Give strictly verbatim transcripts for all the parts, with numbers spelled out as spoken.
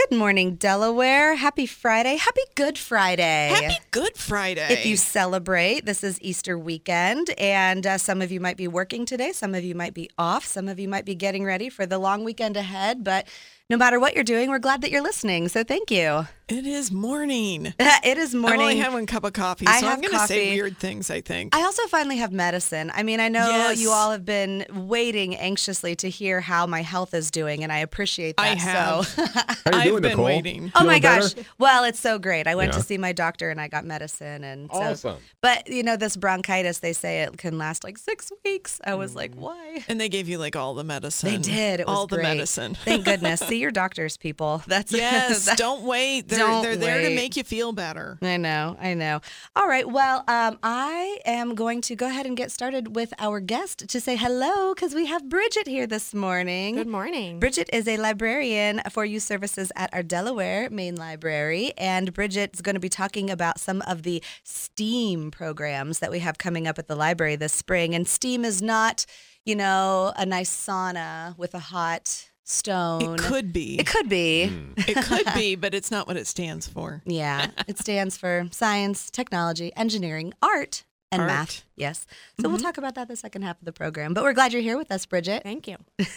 Good morning, Delaware. Happy Friday. Happy Good Friday. Happy Good Friday. If you celebrate, this is Easter weekend, and uh, some of you might be working today. Some of you might be off. Some of you might be getting ready for the long weekend ahead, but no matter what you're doing, we're glad that you're listening, so thank you. It is morning. It is morning. I only have one cup of coffee, I so have I'm going to coffee. say weird things, I think. I also finally have medicine. I mean, I know Yes. you all have been waiting anxiously to hear how my health is doing, and I appreciate that. I have. So. How you I've doing, been Nicole? waiting. Oh my Feeling better? gosh. Well, it's so great. I went Yeah. to see my doctor and I got medicine, and so Awesome. but you know, this bronchitis, they say it can last like six weeks. I was like, why? And they gave you like all the medicine. They did. It was all great. the medicine. Thank goodness. See your doctors, people. That's Yes, that- don't wait. They're, Don't they're there to wait. make you feel better. I know, I know. All right, well, um, I am going to go ahead and get started with our guest to say hello, because we have Bridget here this morning. Good morning. Bridget is a librarian for youth services at our Delaware Main Library, and Bridget's going to be talking about some of the STEAM programs that we have coming up at the library this spring. And STEAM is not, you know, a nice sauna with a hot stone. It could be. It could be. It could be, but it's not what it stands for. Yeah, it stands for science, technology, engineering, art, and Art. math. Yes. So we'll talk about that the second half of the program. But we're glad you're here with us, Bridget. Thank you.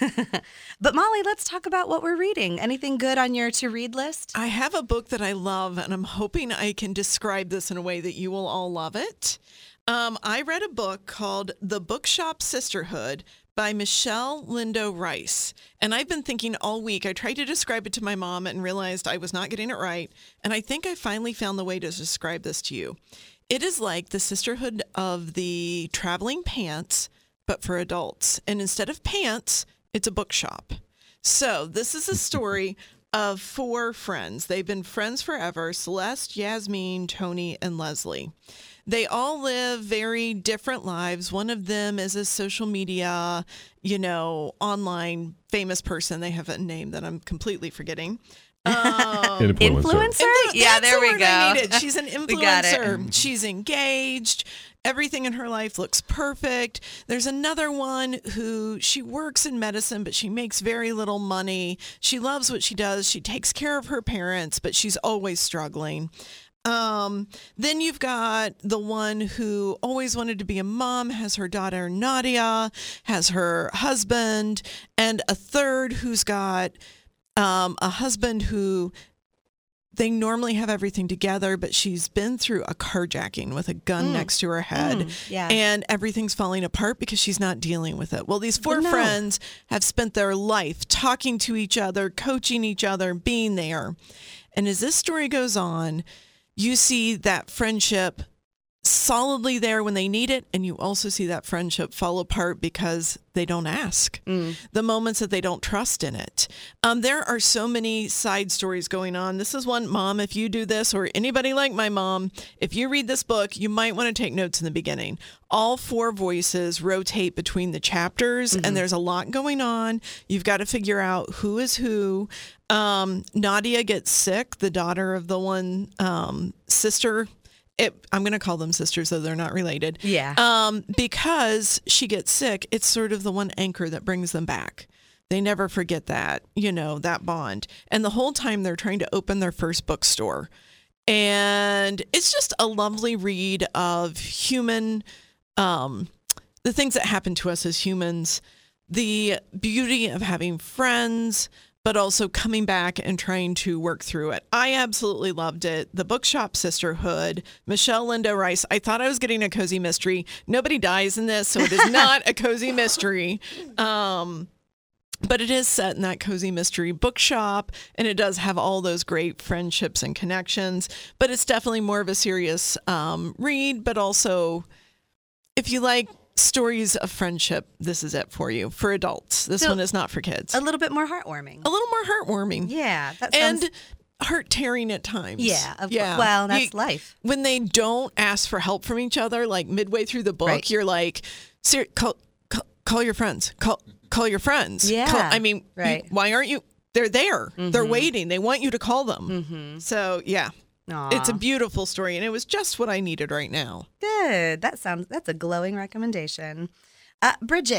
But Molly, let's talk about what we're reading. Anything good on your to-read list? I have a book that I love, and I'm hoping I can describe this in a way that you will all love it. Um, I read a book called The Bookshop Sisterhood by Michelle Lindo Rice. And I've been thinking all week, I tried to describe it to my mom and realized I was not getting it right. And I think I finally found the way to describe this to you. It is like the sisterhood of the traveling pants, but for adults. And instead of pants, it's a bookshop. So this is a story of four friends. They've been friends forever: Celeste, Yasmin, Tony, and Leslie. They all live very different lives. One of them is a social media, you know, online famous person. They have a name that I'm completely forgetting. Um, Influencer. Influencer? Influ- Yeah, that's there the we word go. I needed. She's an We got it. influencer. She's engaged. Everything in her life looks perfect. There's another one who she works in medicine, but she makes very little money. She loves what she does. She takes care of her parents, but she's always struggling. Um, then you've got the one who always wanted to be a mom, has her daughter Nadia, has her husband, and a third who's got um, a husband who they normally have everything together, but she's been through a carjacking with a gun Mm. next to her head, Mm, yeah. and everything's falling apart because she's not dealing with it. Well, these four No. friends have spent their life talking to each other, coaching each other, being there. And as this story goes on, you see that friendship solidly there when they need it, and you also see that friendship fall apart because they don't ask. Mm. The moments that they don't trust in it. Um, there are so many side stories going on. This is one, Mom, if you do this, or anybody like my mom, if you read this book, you might want to take notes in the beginning. All four voices rotate between the chapters, Mm-hmm. and there's a lot going on. You've got to figure out who is who. Um, Nadia gets sick, the daughter of the one um, sister. It, I'm going to call them sisters, though they're not related. Yeah. Um, because she gets sick, it's sort of the one anchor that brings them back. They never forget that, you know, that bond. And the whole time they're trying to open their first bookstore. And it's just a lovely read of human, um, the things that happen to us as humans, the beauty of having friends, but also coming back and trying to work through it. I absolutely loved it. The Bookshop Sisterhood, Michelle Lindo Rice. I thought I was getting a cozy mystery. Nobody dies in this, so it is not a cozy mystery. Um, but it is set in that cozy mystery bookshop, and it does have all those great friendships and connections. But it's definitely more of a serious um, read, but also if you like stories of friendship, this is it for you. For adults, this So, one is not for kids. A little bit more heartwarming. A little more heartwarming. Yeah. That sounds, And heart tearing at times. yeah. Of, yeah. Well, that's You- life. when they don't ask for help from each other, like midway through the book, Right. you're like, Ser- call, call, call your friends. Call, call your friends. Yeah. Call- I mean, you- Right. why aren't you? They're there. They're Mhm. waiting. They want you to call them. Mm-hmm. So yeah, Aw. it's a beautiful story, and it was just what I needed right now. Good. That sounds, that's a glowing recommendation. Uh, Bridget,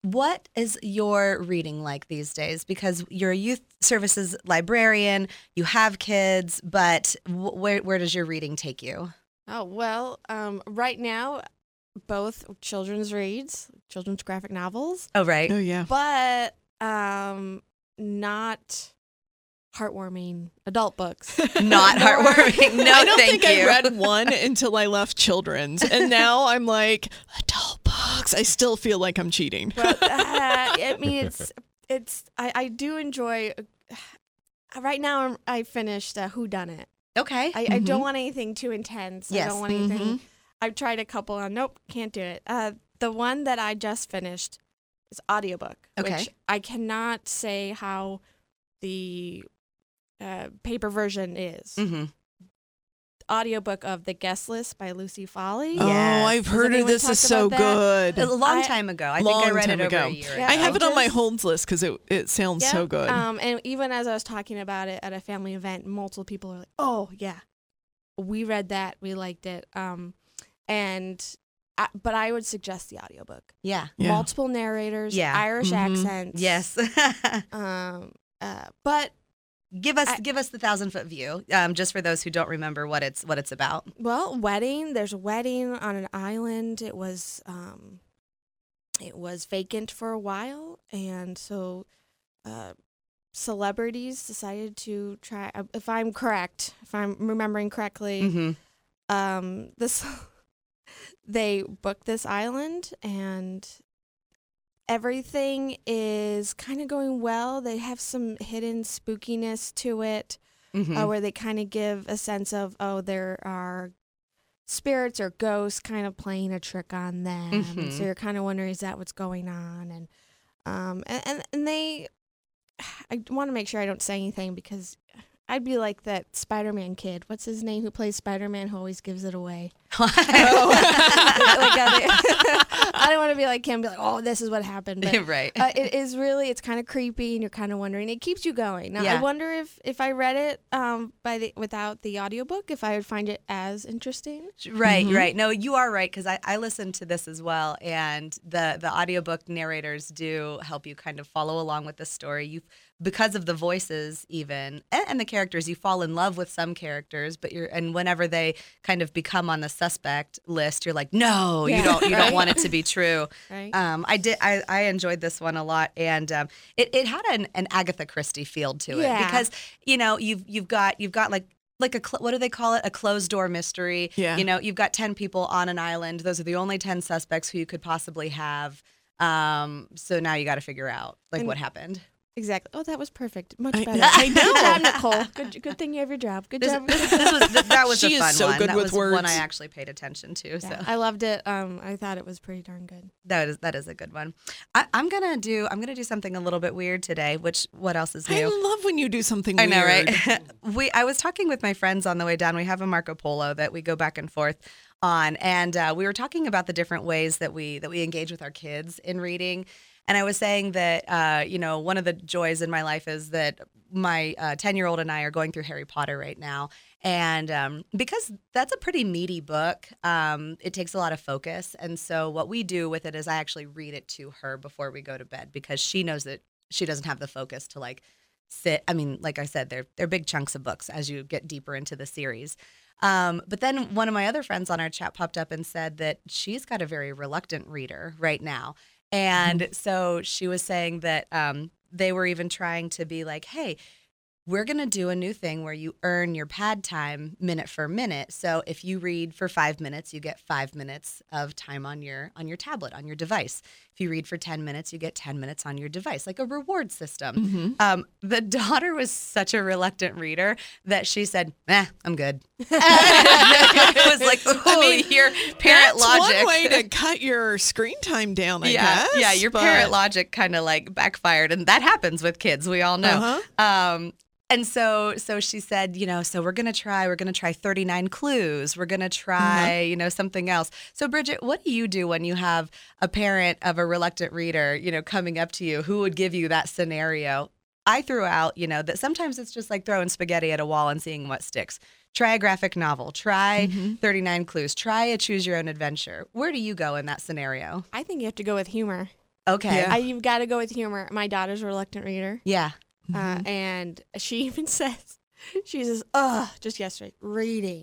what is your reading like these days? Because you're a youth services librarian, you have kids, but wh- where where does your reading take you? Oh, well, um, right now, both children's reads, children's graphic novels, Oh, right. Oh, yeah. but um, not heartwarming adult books. Not heartwarming. No, I don't thank think you. I read one until I left children's. And now I'm like, adult books. I still feel like I'm cheating. Well, uh, I mean, it's, it's, I, I do enjoy, uh, right now I'm, I finished uh, Who Done It. Okay. I, I don't want anything too intense. Yes. I don't want anything. Mhm. I've tried a couple and nope, can't do it. Uh, the one that I just finished is audiobook, Okay. which I cannot say how the uh, paper version is. Mm-hmm. Audiobook of The Guest List by Lucy Foley. Oh, Yes. I've Has heard of anyone this is talked so about that? good. A long I- time ago. I Long think I read time it over ago. a year Yeah, I ago. have it on my just- holds list because it, it sounds Yeah. so good. Um, and even as I was talking about it at a family event, multiple people are like, "Oh yeah, we read that, we liked it." Um, and I, but I would suggest the audiobook. Yeah. Yeah. Multiple narrators, Yeah. Irish Mhm. accents. Yes. Um. Uh. But give us I- give us the thousand foot view, um, just for those who don't remember what it's what it's about. well, wedding. There's a wedding on an island. It was um. It was vacant for a while, and so, uh, celebrities decided to try. uh, If I'm correct, if I'm remembering correctly, Mm-hmm. um, this they booked this island and everything is kind of going well. They have some hidden spookiness to it, Mm-hmm. uh, where they kind of give a sense of, oh, there are spirits or ghosts kind of playing a trick on them. And Mhm. so you're kind of wondering, is that what's going on? And um, and, and, and they, I want to make sure I don't say anything because I'd be like that Spider-Man kid. What's his name who plays Spider-Man who always gives it away? Like, I, I don't want to be like him, be like, oh, this is what happened. But right. uh, it is really, it's kind of creepy, and you're kind of wondering. It keeps you going. Now, Yeah. I wonder if if I read it um by the without the audiobook, if I would find it as interesting. Right, Mhm. right. No, you are right because I, I listened to this as well, and the the audiobook narrators do help you kind of follow along with the story. You because of the voices even and, and the characters, you fall in love with some characters, but you're and whenever they kind of become on the suspect list, you're like, no, Yeah. you don't you don't Right. want it to be true. Right. Um, I did. I, I enjoyed this one a lot, and um, it, it had an, an Agatha Christie feel to it Yeah. because you know you've you've got you've got like like a cl- what do they call it, a closed door mystery. Yeah. You know, you've got ten people on an island. Those are the only ten suspects who you could possibly have. Um, so now you got to figure out like And- what happened. Exactly. Oh, that was perfect. Much I- better. I know. Good job, Nicole. Good, good thing you have your job. Good This, job. this, this was th- that was She a is fun so one. good that with was one words. I actually paid attention to. So Yeah, I loved it. Um, I thought it was pretty darn good. that is that is a good one. I, I'm gonna do I'm gonna do something a little bit weird today. Which what else is new? I love when you do something I weird. know, right? we I was talking with my friends on the way down. We have a Marco Polo that we go back and forth on, and uh, we were talking about the different ways that we that we engage with our kids in reading. And I was saying that uh, you know one of the joys in my life is that my ten year old and I are going through Harry Potter right now, and um, because that's a pretty meaty book, um, it takes a lot of focus. And so what we do with it is I actually read it to her before we go to bed because she knows that she doesn't have the focus to like sit. I mean, like I said, they're they're big chunks of books as you get deeper into the series. Um, but then one of my other friends on our chat popped up and said that she's got a very reluctant reader right now. And Mm-hmm. so she was saying that um, they were even trying to be like, hey, we're going to do a new thing where you earn your pad time minute for minute. So if you read for five minutes, you get five minutes of time on your on your tablet, on your device. If you read for ten minutes, you get ten minutes on your device, like a reward system. Mhm. Um, the daughter was such a reluctant reader that she said, eh, I'm good. It was like, oh, I mean, your parent That's logic. one way to cut your screen time down, I yeah, guess. yeah, your but- parent logic kind of like backfired, and that happens with kids. We all know. Uh-huh. Um, and so, so she said, you know, so we're gonna try. We're gonna try thirty-nine clues. We're gonna try, you know, something else. So, Bridget, what do you do when you have a parent of a reluctant reader, you know, coming up to you? Who would give you that scenario? I threw out, you know, that sometimes it's just like throwing spaghetti at a wall and seeing what sticks. Try a graphic novel. Try Mhm. thirty-nine clues. Try a choose your own adventure. Where do you go in that scenario? I think you have to go with humor. Okay. Yeah. I, you've got to go with humor. My daughter's a reluctant reader, Yeah. uh, and she even says, she says, "Ugh," just yesterday, reading.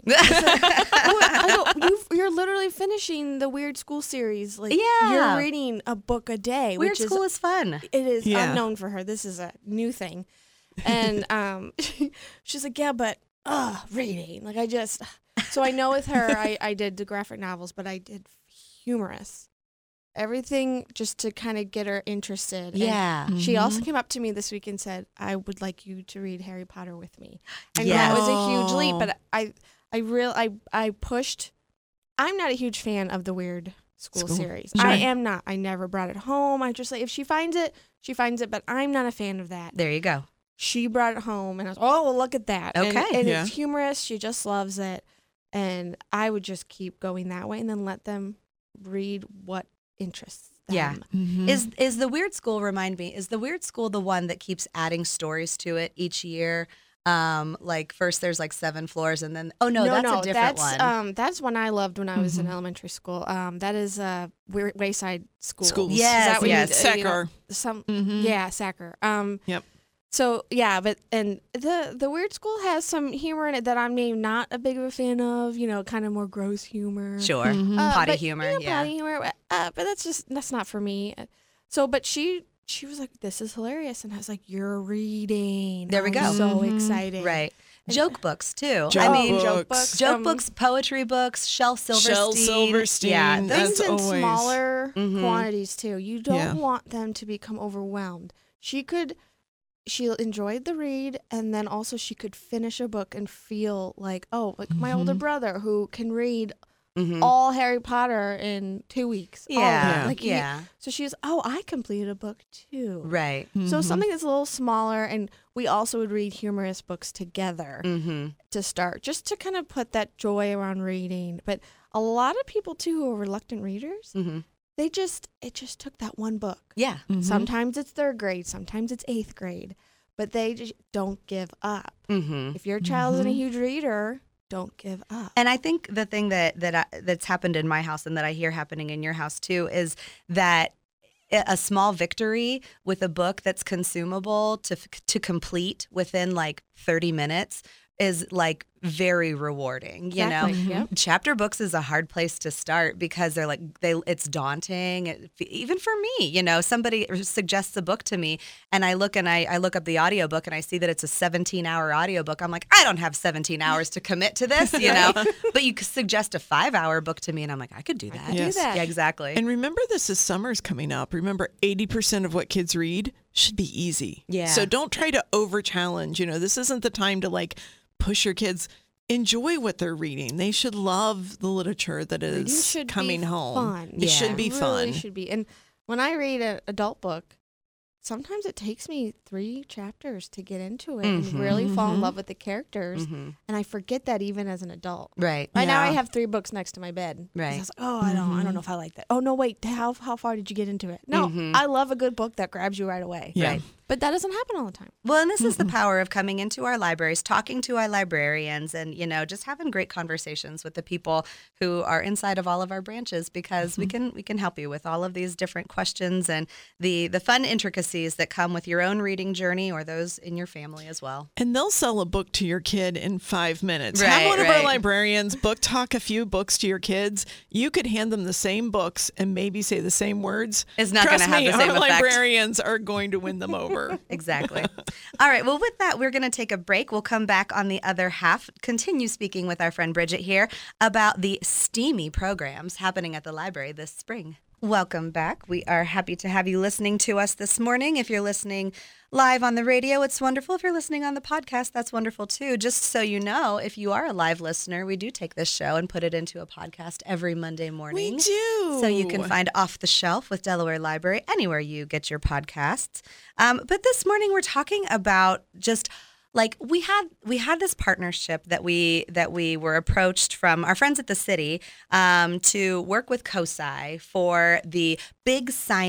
I go, you, you're literally finishing the Weird School series. Like, Yeah. you're reading a book a day, Weird which School is is fun. it is Yeah. unknown for her. This is a new thing, and um, she's like, "Yeah, but uh, reading." Like, I just so I know with her, I I did the graphic novels, but I did humorous, everything just to kind of get her interested. And Yeah. she also Mhm. came up to me this week and said, "I would like you to read Harry Potter with me." And Yes. that was a huge leap, Oh. but I I real I I pushed. I'm not a huge fan of the Weird School, School. series. Sure. I am not. I never brought it home. I just like, if she finds it, she finds it, but I'm not a fan of that. There you go. She brought it home and I was, oh, well, look at that. And- Okay. And, Yeah. it's humorous. She just loves it. And I would just keep going that way and then let them read what interests them. Yeah. Mhm. Is is the Weird School, remind me, is the Weird School the one that keeps adding stories to it each year? Um, like first there's like seven floors and then oh no, that's a different that's, one. Um, that's one I loved when I was in Mhm. elementary school. Um, that is uh, Weir- Wayside School. Schools. Is Yes, that what you- yes. uh, you know, Sacker. some Mhm. yeah, Sacker. Um, Yep. So yeah, but and the the Weird School has some humor in it that I'm maybe not a big of a fan of. You know, kind of more gross humor. Sure. Mhm. Uh, Potty but, humor, you know, yeah. potty humor. Uh, but that's just that's not for me. So, but she she was like, "This is hilarious," and I was like, "You're reading." There we I'm go. So Mhm. excited. Right. And- Joke books too. Joke I mean, books. joke books. joke um, books, poetry books, Shel Silverstein. Shel Silverstein. Yeah, Things That's in always- smaller Mhm. quantities too. You don't Yeah. want them to become overwhelmed. She could, she enjoyed the read, and then also she could finish a book and feel like, oh, like my older Mhm. brother who can read Mhm. all Harry Potter in two weeks. all of it. Yeah. like he- yeah. so she's, oh, I completed a book too. Right. So Mhm. something that's a little smaller, and we also would read humorous books together Mm-hmm. to start, just to kind of put that joy around reading. But a lot of people too who are reluctant readers, Mm-hmm. they just it just took that one book. Yeah. Mhm. Sometimes it's third grade, sometimes it's eighth grade, but they just don't give up. Mm-hmm. If your child isn't a Mhm. huge reader, don't give up. And I think the thing that that I, that's happened in my house and that I hear happening in your house too is that a small victory with a book that's consumable to to complete within like thirty minutes is like very rewarding, you know. Exactly. Yep. Chapter books is a hard place to start because they're like they it's daunting. It, even for me, you know, somebody suggests a book to me and I look and I, I look up the audiobook and I see that it's a seventeen hour audiobook. I'm like, I don't have seventeen hours to commit to this, you know. But you could suggest a five hour book to me and I'm like, I could do that. could do Yes. that. Yeah, exactly. And remember, this is summer's coming up. Remember, eighty percent of what kids read should be easy. Yeah. So don't try to over challenge. You know, this isn't the time to like push your kids. Enjoy what they're reading. They should love the literature that Reading is should coming be home. fun. It should Yeah. be It fun. really should be. And when I read an adult book, sometimes it takes me three chapters to get into it Mhm. and really fall in Mhm. love with the characters. Mhm. And I forget that even as an adult. Right. Right now, I Yeah. have three books next to my bed. 'Cause Right. I was like, oh, I don't, I don't Mhm. know if I like that. Oh no, wait, how how far did you get into it? No, Mhm. I love a good book that grabs you right away. Yeah. Right. But that doesn't happen all the time. Well, and this is the Mm-mm. power of coming into our libraries, talking to our librarians, and, you know, just having great conversations with the people who are inside of all of our branches because we can we can help you with all of these different questions and the the fun intricacies that come with your own reading journey or those in your family as well. And they'll sell a book to your kid in five minutes. Right, Have one of right. our librarians book talk a few books to your kids. You could hand them the same books and maybe say the same words. It's not Trust gonna have me, the same our effect. librarians are going to win them over. Exactly. All right. Well, with that, we're going to take a break. We'll come back on the other half, continue speaking with our friend Bridget here about the STEAMY programs happening at the library this spring. Welcome back. We are happy to have you listening to us this morning. If you're listening live on the radio, it's wonderful. If you're listening on the podcast, that's wonderful too. Just so you know, if you are a live listener, we do take this show and put it into a podcast every Monday morning. We do. So you can find Off the Shelf with Delaware Library anywhere you get your podcasts. Um, but this morning we're talking about just like we had we had this partnership that we that we were approached from our friends at the city um, to work with COSI for the Big Science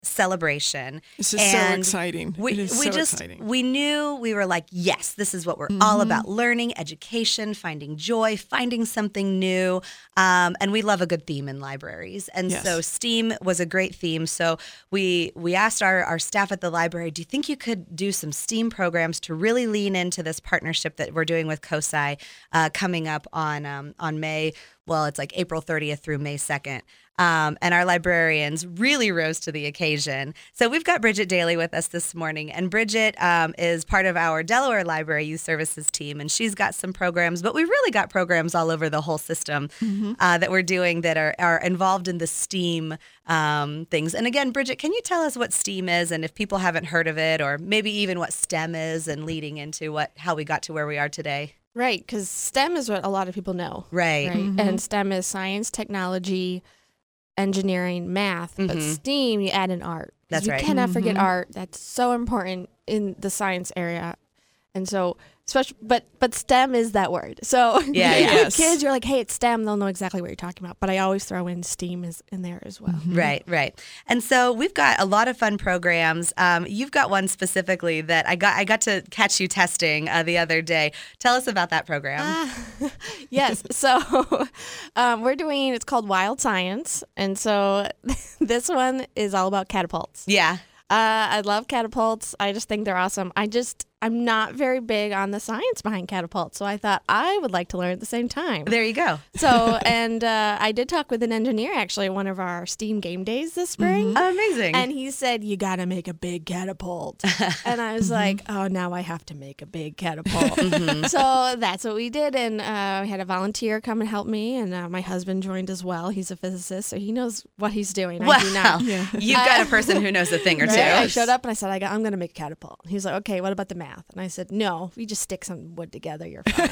celebration. This is so And exciting. We, it is we so just, exciting. we knew we were like, yes, this is what we're Mm-hmm. all about. Learning, education, finding joy, finding something new. Um, and we love a good theme in libraries. And Yes. so STEAM was a great theme. So we we asked our, our staff at the library, do you think you could do some STEAM programs to really lean into this partnership that we're doing with COSI uh, coming up on um, on May, well, it's like April thirtieth through May second. Um, and our librarians really rose to the occasion. So we've got Bridget Daly with us this morning. And Bridget um, is part of our Delaware Library Youth Services team. And she's got some programs, but we really got programs all over the whole system Mm-hmm. uh, that we're doing that are, are involved in the STEAM um, things. And again, Bridget, can you tell us what STEAM is and if people haven't heard of it, or maybe even what STEM is and leading into what how we got to where we are today? Right, because STEM is what a lot of people know. Right. Right. Mhm. And STEM is science, technology, engineering, math. But Mhm. STEAM, you add in art. 'Cause That's you right. cannot forget Mhm. art. That's so important in the science area. And so, especially, but but STEM is that word. So Yeah, with yeah. Yes. kids, you're like, hey, it's STEM. They'll know exactly what you're talking about. But I always throw in STEAM is in there as well. Mm-hmm. Right, right. And so we've got a lot of fun programs. Um, you've got one specifically that I got I got to catch you testing uh, the other day. Tell us about that program. Ah, yes. So um, we're doing, it's called Wild Science. And so this one is all about catapults. Yeah. Uh, I love catapults. I just think they're awesome. I just, I'm not very big on the science behind catapults. So I thought I would like to learn at the same time. There you go. So, and uh, I did talk with an engineer actually at one of our STEAM game days this spring. Oh, amazing. And he said, you got to make a big catapult. And I was like, oh, now I have to make a big catapult. Mhm. So that's what we did. And uh, we had a volunteer come and help me. And uh, my husband joined as well. He's a physicist, so he knows what he's doing. I do Wow. not. Yeah. You've got a person who knows a thing or two. Right? I showed up and I said, I got, I'm going to make a catapult. He's like, okay, what about the math? And I said, no, we just stick some wood together. You're fine.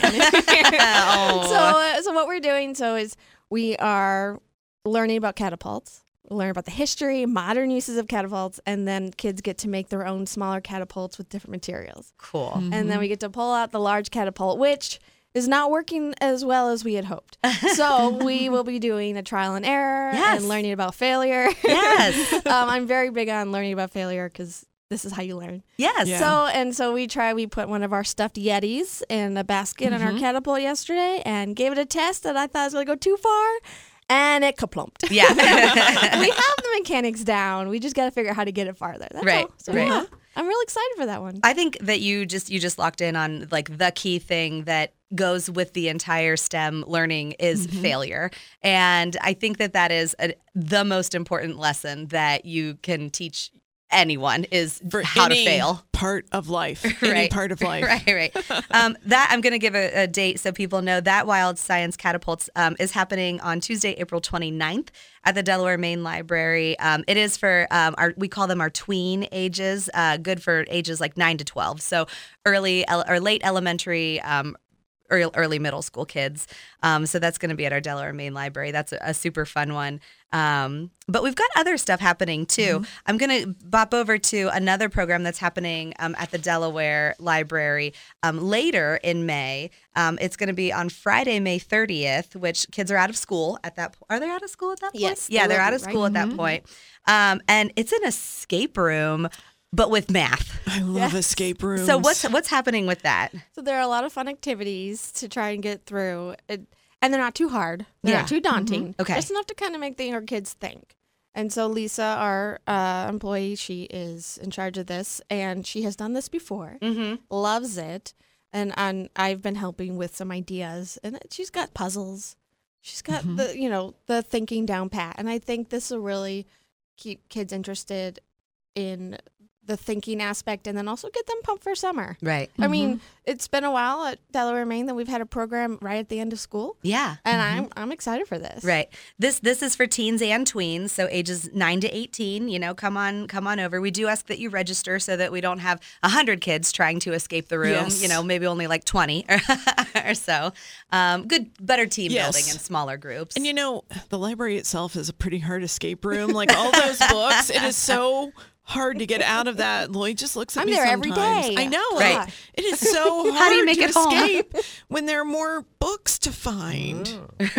Oh. so, uh, so what we're doing so is we are learning about catapults, learn about the history, modern uses of catapults, and then kids get to make their own smaller catapults with different materials. Cool. Mm-hmm. And then we get to pull out the large catapult, which is not working as well as we had hoped. So we will be doing a trial and error Yes. and learning about failure. Yes. um, I'm very big on learning about failure because this is how you learn. Yes. Yeah. So, and so we try, we put one of our stuffed Yetis in a basket on our Mhm. catapult yesterday and gave it a test that I thought was going to go too far. And it kaplumped. Yeah. We have the mechanics down. We just got to figure out how to get it farther. That's Right, all. So, right. yeah, I'm really excited for that one. I think that you just you just locked in on like the key thing that goes with the entire STEM learning is Mhm. failure. And I think that that is a, the most important lesson that you can teach anyone is For how any to fail. part of life. Any Right. part of life. Right, right. Um, that I'm going to give a, a date so people know that Wild Science Catapults um, is happening on Tuesday, April twenty-ninth at the Delaware Main Library. Um, it is for um, our we call them our tween ages, uh, good for ages like nine to twelve. So early ele- or late elementary. Um, Early, early middle school kids. Um, so that's going to be at our Delaware Main Library. That's a, a super fun one. Um, but we've got other stuff happening too. Mm-hmm. I'm going to bop over to another program that's happening um, at the Delaware Library um, later in May. Um, it's going to be on Friday, May thirtieth, which kids are out of school at that point. Are they out of school at that point? Yes, they Yeah, they're will out be, of school right? at that point. Um, and it's an escape room, but with math. I love Yes. escape rooms. So what's what's happening with that? So there are a lot of fun activities to try and get through, it, and they're not too hard. They're Yeah. not too daunting. Okay. Just enough to kind of make the, our kids think. And so Lisa, our uh, employee, she is in charge of this, and she has done this before, Mm-hmm. loves it, and and I've been helping with some ideas, and she's got puzzles. She's got Mhm. the you know the thinking down pat, and I think this will really keep kids interested in the thinking aspect, and then also get them pumped for summer. Right. I mean, it's been a while at Delaware, Maine that we've had a program right at the end of school, Yeah. and I'm I'm excited for this. Right. This this is for teens and tweens, so ages nine to eighteen. You know, come on, come on over. We do ask that you register so that we don't have a hundred kids trying to escape the room. Yes. You know, maybe only like twenty or, or so. Um, good, better team Yes. building in smaller groups. And you know, the library itself is a pretty hard escape room. Like all those books, it is so hard to get out of that. Lloyd just looks at I'm me there sometimes. every day. I know. Right. Right. It is so hard How do you make to it home? escape when there are more books to find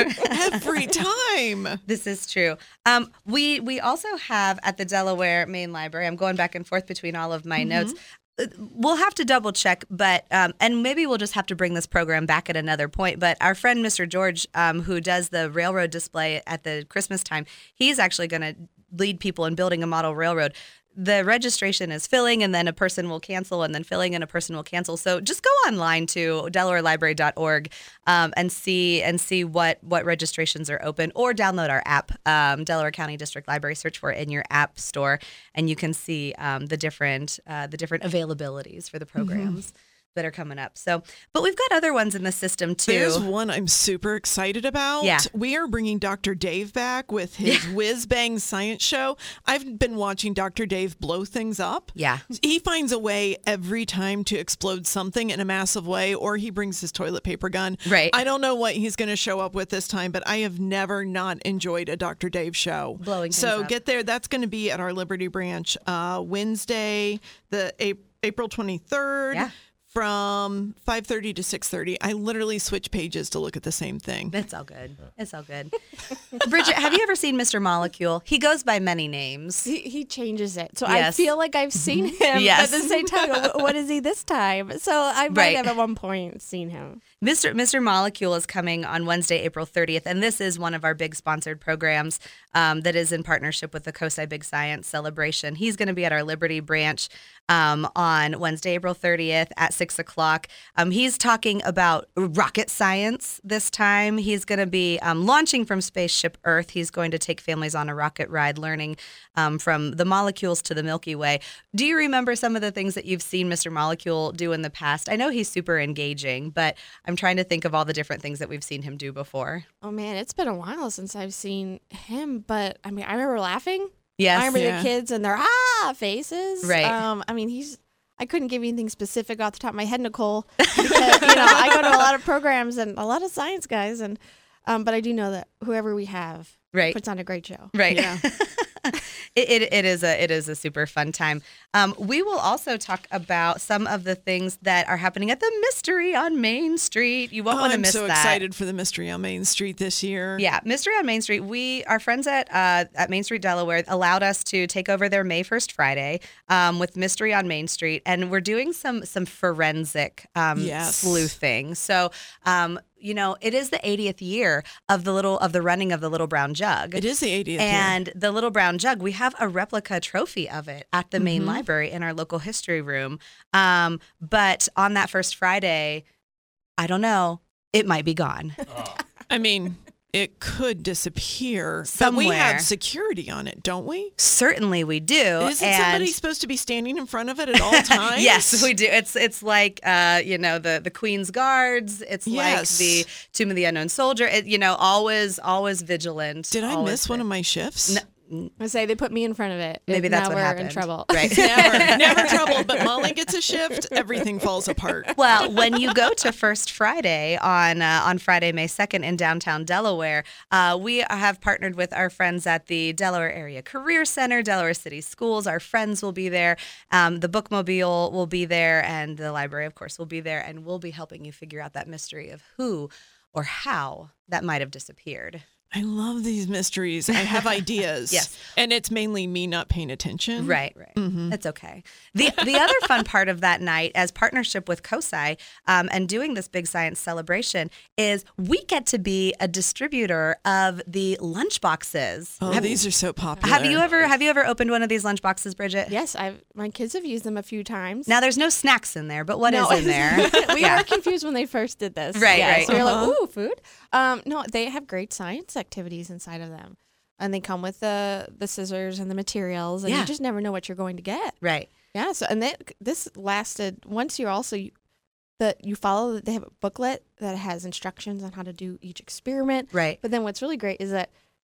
every time. This is true. Um, we we also have at the Delaware Main Library, I'm going back and forth between all of my Mm-hmm. notes. Uh, We'll have to double check, but um, and maybe we'll just have to bring this program back at another point. But our friend Mister George, um, who does the railroad display at the Christmas time, he's actually going to lead people in building a model railroad. The registration is filling, and then a person will cancel, and then filling, and a person will cancel. So just go online to delaware library dot org um, and see and see what what registrations are open, or download our app, um, Delaware County District Library. Search for it in your app store, and you can see um, the different uh, the different availabilities for the programs. Mm-hmm. that are coming up. So, but we've got other ones in the system too. There's one I'm super excited about. Yeah. We are bringing Doctor Dave back with his Whiz Bang Science Show. I've been watching Doctor Dave blow things up. Yeah. He finds a way every time to explode something in a massive way, or he brings his toilet paper gun. Right. I don't know what he's going to show up with this time, but I have never not enjoyed a Doctor Dave show. Blowing things So up. get there. That's going to be at our Liberty branch uh, Wednesday, the A- April twenty-third. Yeah. From five thirty to six thirty. I literally switch pages to look at the same thing. It's all good. It's all good. Bridget, have you ever seen Mister Molecule? He goes by many names. He, he changes it. So Yes. I feel like I've seen him Yes. at the same time. What, what is he this time? So I might Right. have at one point seen him. Mister Mister Molecule is coming on Wednesday, April thirtieth, and this is one of our big sponsored programs um, that is in partnership with the COSI Big Science Celebration. He's going to be at our Liberty branch um, on Wednesday, April thirtieth at six o'clock. Um, he's talking about rocket science this time. He's going to be um, launching from Spaceship Earth. He's going to take families on a rocket ride, learning um, from the molecules to the Milky Way. Do you remember some of the things that you've seen Mister Molecule do in the past? I know he's super engaging, but I'm trying to think of all the different things that we've seen him do before. Oh man, it's been a while since I've seen him, but I mean, I remember laughing. Yes. I remember Yeah. the kids and their ah faces. Right. Um, I mean, he's. I couldn't give you anything specific off the top of my head, Nicole, because you know I go to a lot of programs and a lot of science guys, and um, but I do know that whoever we have Right. puts on a great show. Right. Yeah. it, it it is a it is a super fun time. Um, we will also talk about some of the things that are happening at the Mystery on Main Street. You won't Oh, want to I'm miss so that. excited for the Mystery on Main Street this year. Yeah, Mystery on Main Street. We, our friends at uh, at Main Street Delaware, allowed us to take over their May first Friday um, with Mystery on Main Street, and we're doing some some forensic um, Yes. sleuthing. So, um, you know, it is the eightieth year of the little of the running of the Little Brown Jug. It is the eightieth year. And the Little Brown Jug, we have a replica trophy of it at the main Mhm. library in our local history room. Um, but on that first Friday, I don't know, it might be gone. I mean, it could disappear. But Somewhere. we have security on it, don't we? Certainly we do. Isn't and somebody supposed to be standing in front of it at all times? Yes, we do. It's it's like uh, you know, the the Queen's Guards. It's Yes. like the Tomb of the Unknown Soldier. It, you know, always always vigilant. Did I always miss one of my shifts? No. I say they put me in front of it. Maybe and that's now what we're happened. in trouble. Right. Never, never trouble. But Molly gets a shift, everything falls apart. Well, when you go to First Friday on uh, on Friday, May second in downtown Delaware, uh, we have partnered with our friends at the Delaware Area Career Center, Delaware City Schools. Our friends will be there. Um, the Bookmobile will be there, and the library, of course, will be there, and we'll be helping you figure out that mystery of who or how that might have disappeared. I love these mysteries. I have ideas. Yes. And it's mainly me not paying attention. Right, right. Mhm. That's okay. The the other fun part of that night, as partnership with COSI um, and doing this big science celebration, is we get to be a distributor of the lunch boxes. Oh, have, these are so popular. have you ever have you ever opened one of these lunch boxes, Bridget? Yes, I've my kids have used them a few times. Now there's no snacks in there, but what is No. in there? we Yeah. were confused when they first did this. Right, yeah, right. So we were Uh-huh. like, ooh, food. Um, no, they have great science activities inside of them. And they come with the the scissors and the materials, and Yeah. you just never know what you're going to get. Right. Yeah. So and they, this lasted once you're also the you follow. They have a booklet that has instructions on how to do each experiment. Right. But then what's really great is that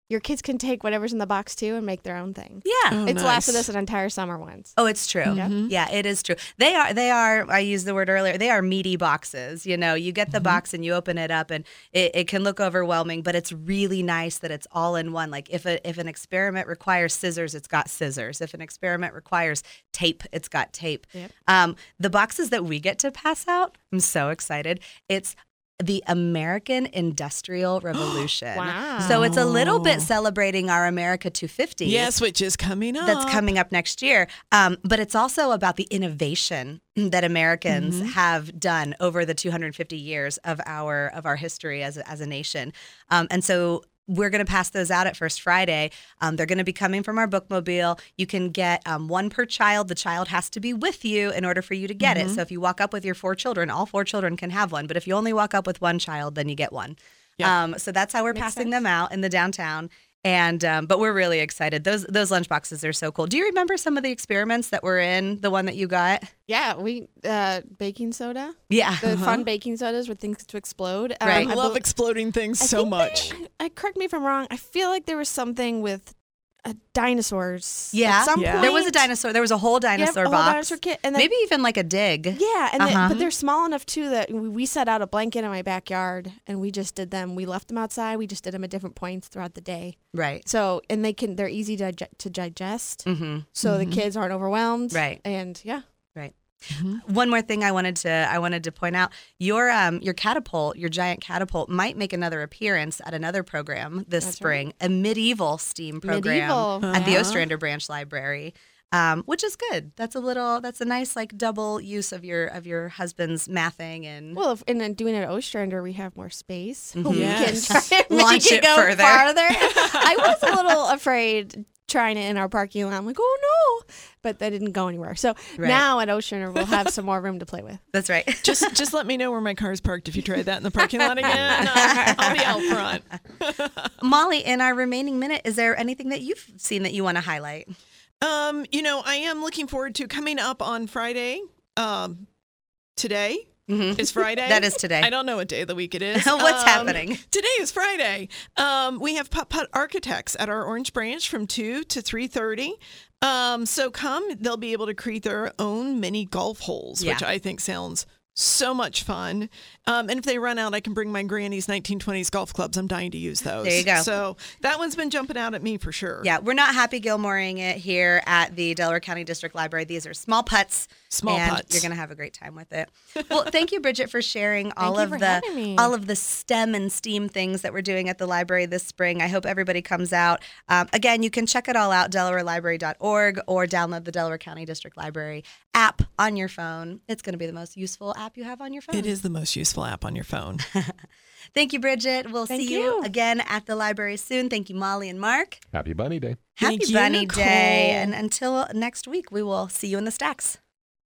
your kids can take whatever's in the box too and make their own thing. Yeah. Oh, It's nice. lasted us an entire summer once. Oh, it's true. Mhm. Yeah, it is true. They are, they are, I used the word earlier, they are meaty boxes. You know, you get the Mhm. box and you open it up and it, it can look overwhelming, but it's really nice that it's all in one. Like if a, if an experiment requires scissors, it's got scissors. If an experiment requires tape, it's got tape. Yep. Um, the boxes that we get to pass out, I'm so excited. It's the American Industrial Revolution. Wow. So it's a little bit Oh. celebrating our America two fifty. Yes, which is coming up. That's coming up next year. Um, but it's also about the innovation that Americans Mhm. have done over the two hundred fifty years of our of our history as a, as a nation. Um, and so we're going to pass those out at First Friday. Um, they're going to be coming from our bookmobile. You can get um, one per child. The child has to be with you in order for you to get it. Mhm. So if you walk up with your four children, all four children can have one. But if you only walk up with one child, then you get one. Yeah. Um, so that's how we're Makes passing sense. them out in the downtown. And um, but we're really excited. Those those lunch boxes are so cool. Do you remember some of the experiments that were in the one that you got? Yeah, we uh, baking soda. Yeah. The Uh-huh. fun baking sodas with things to explode. Um, Right. I I love bel- exploding things I so think much. they- I correct me if I'm wrong. I feel like there was something with uh, dinosaurs. Yeah. At some Yeah. point. There was a dinosaur. There was a whole Yep, dinosaur a whole box. dinosaur kit, and then, Maybe even like a dig. yeah, and they- Uh-huh. but they're small enough too that we, we set out a blanket in my backyard and we just did them. We left them outside. We just did them at different points throughout the day. Right. So and they can they're easy to dig- to digest. Mm-hmm. So Mhm. the kids aren't overwhelmed. Right. And yeah. Mhm. One more thing I wanted to I wanted to point out: your um your catapult, your giant catapult, might make another appearance at another program this That's spring, a medieval STEAM program Medieval. at the Uh-huh. Ostrander Branch Library. Um, which is good. That's a little. That's a nice like double use of your of your husband's mathing and Well, if, and then doing it at Ostrander, we have more space. Mhm. We Yes. can try and Launch make it it go further. farther. I was a little afraid trying it in our parking lot. I'm like, oh no, but that didn't go anywhere. So Right. now at Ostrander, we'll have some more room to play with. that's right. Just just let me know where my car's parked if you try that in the parking lot again. I'll, I'll be out front. Molly, in our remaining minute, is there anything that you've seen that you want to highlight? Um, you know, I am looking forward to coming up on Friday. Um, today Mm-hmm. is Friday. That is today. I don't know what day of the week it is. What's Um, happening? Today is Friday. Um, we have Putt Putt Architects at our Orange Branch from two to three thirty. Um, so come, they'll be able to create their own mini golf holes, which Yeah. I think sounds so much fun. Um, and if they run out, I can bring my granny's nineteen twenties golf clubs. I'm dying to use those. There you go. So that one's been jumping out at me for sure. Yeah, we're not Happy Gilmoreing it here at the Delaware County District Library. These are small putts. Small and putts. You're going to have a great time with it. Well, thank you, Bridget, for sharing all you of for the having me. all of the STEM and STEAM things that we're doing at the library this spring. I hope everybody comes out. Um, again, you can check it all out, delaware library dot org, or download the Delaware County District Library app on your phone. It's going to be the most useful app you have on your phone. It is the most useful app on your phone. Thank you, Bridget. We'll Thank see you. you. again at the library soon. Thank you, Molly and Mark. Happy Bunny Day. Happy Thank you, Bunny Nicole. Day. And until next week, we will see you in the stacks.